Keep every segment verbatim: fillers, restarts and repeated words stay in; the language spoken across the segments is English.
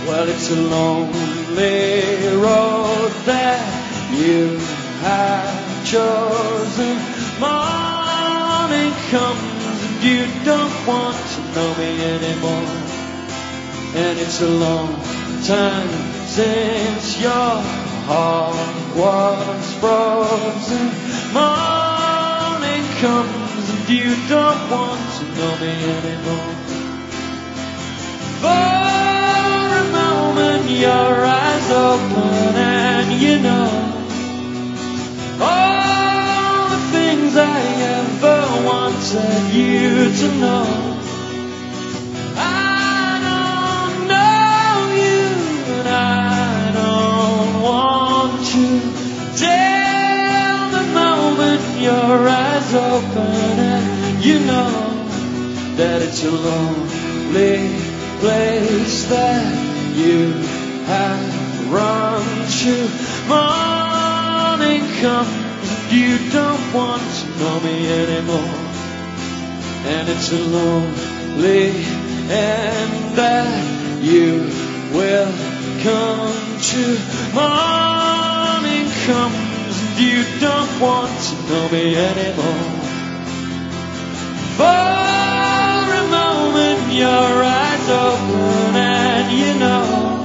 Well, it's a lonely road that you have chosen. Morning comes and you don't want to know me anymore. And it's a long time since your heart was frozen. Morning comes and you don't want to know me anymore. For a moment your eyes open and you know all the things I ever wanted you to know. I don't know you and I don't want you. Till the moment your eyes open and you know that it's a lonely place that you have run to. Morning comes and you don't want to know me anymore. And it's a lonely end that you will come to. Morning comes and you don't want to know me anymore. For a moment your eyes open and you know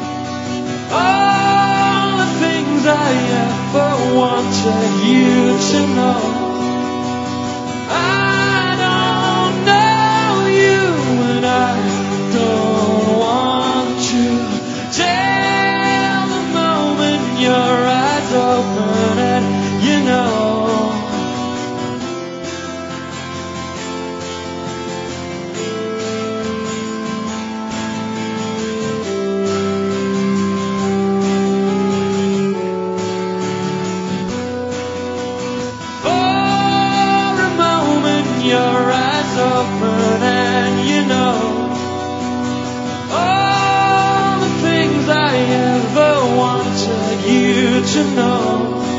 all the things I ever wanted you to know. I don't know you and I don't want you. Till the moment your eyes open and you know. Your eyes open and you know all the things I ever wanted you to know.